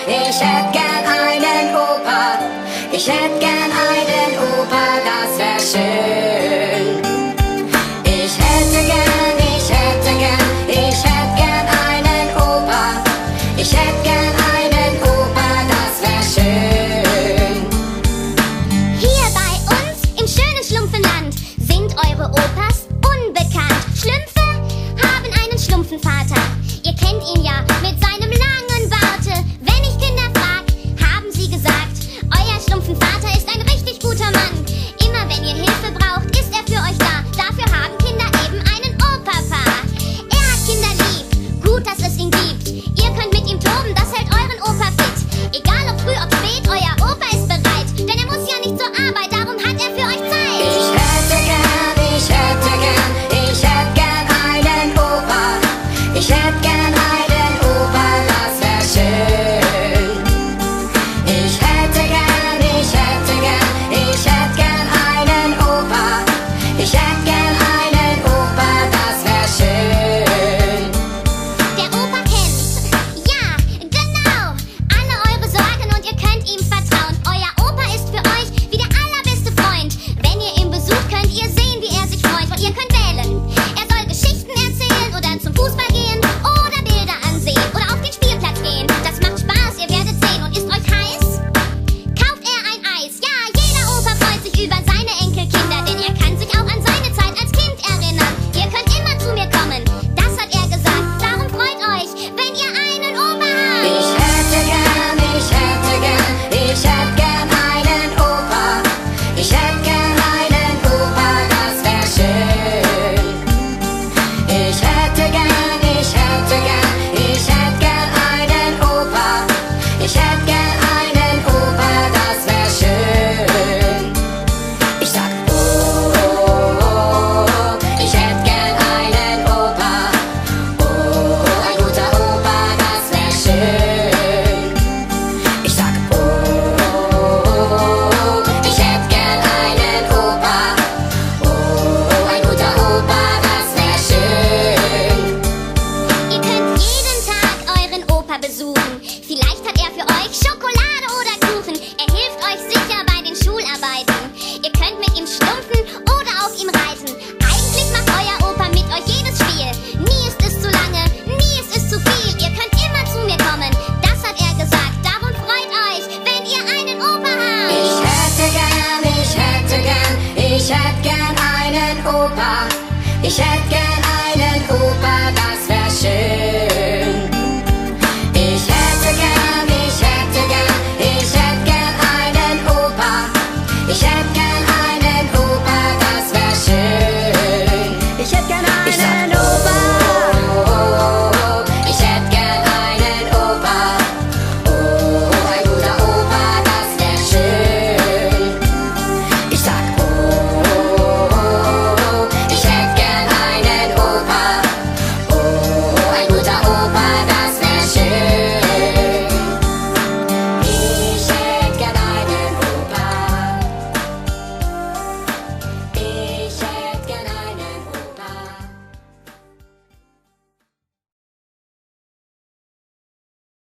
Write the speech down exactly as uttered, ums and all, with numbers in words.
ich hätt gern einen Opa. Ich hätt gern einen Opa, das wär schön. Ich hätte gern, ich hätte gern, ich hätt gern einen Opa. Ich hätt gern einen Opa, das wär schön. Hier bei uns im schönen Schlumpfenland sind eure Opas unbekannt. Schlümpfe haben einen Schlumpfenvater. Ihr kennt ihn ja mit seinem langen Barte. Wenn ich Kinder frag, haben sie gesagt, euer Schlumpfenvater ist ein richtig guter Mann. Immer wenn ihr Hilfe braucht, ist er für euch da. Dafür haben Kinder eben einen Opapa. Er hat Kinder lieb, gut, dass es ihn gibt. Ihr könnt mit ihm toben, das hält euren Opa fit. Egal ob früh, ob spät, euer Opa ist bereit. Denn er muss ja nicht zur Arbeit, darum hat er für euch Zeit. Ich hätte gern, ich hätte gern, ich hätt gern einen Opa. Ich hätt gern einen Opa, das wär schön. Ich hätte gern, ich hätte gern, ich hätt gern einen Opa. Ich hätt gern einen Opa, das wär schön. Der Opa kennt, ja, genau, alle eure Sorgen und ihr könnt ihm vertrauen. Euer Opa ist für euch wie der allerbeste Freund. Wenn ihr ihn besucht, könnt ihr sehen, wie er sich freut. Und ihr könnt wählen. Er soll Geschichten erzählen oder zum Fußball gehen oder Bilder ansehen oder auf den Spielplatz gehen. Das macht Spaß, ihr werdet sehen. Und ist euch heiß? Kauft er ein Eis. Ja, jeder Opa freut sich über seine Enkelkinder, denn er kann sich auch an seine Zeit als Kind erinnern. Ihr könnt immer zu mir kommen, das hat er gesagt. Darum freut euch, wenn ihr einen Opa habt. Ich hätte gern, ich hätte gern, ich hätt gern einen Opa. Ich hätt gern einen Opa, das wär schön. Ich hätte gern, ich hätte gern, ich hätt gern einen Opa. Ich hätt gern einen Opa, das wär schön. Ich sag oh, oh, oh, ich hätt gern einen Opa. Oh, ein guter Opa, das wär schön. Ich sag oh, oh, oh, ich hätt gern einen Opa. Oh, ein guter Opa, das wär schön. Ihr könnt jeden Tag euren Opa besuchen. Vielleicht hat er für euch Schokolade oder Kuchen. Er hilft euch sicher bei den Schularbeiten. Ihr könnt mit ihm schlumpfen oder auf ihm reiten. Eigentlich macht euer Opa mit euch jedes Spiel. Nie ist es zu lange, nie ist es zu viel. Ihr könnt immer zu mir kommen, das hat er gesagt. Darum freut euch, wenn ihr einen Opa habt. Ich hätte gern, ich hätte gern, ich hätt gern einen Opa. Ich hätt gern einen Opa,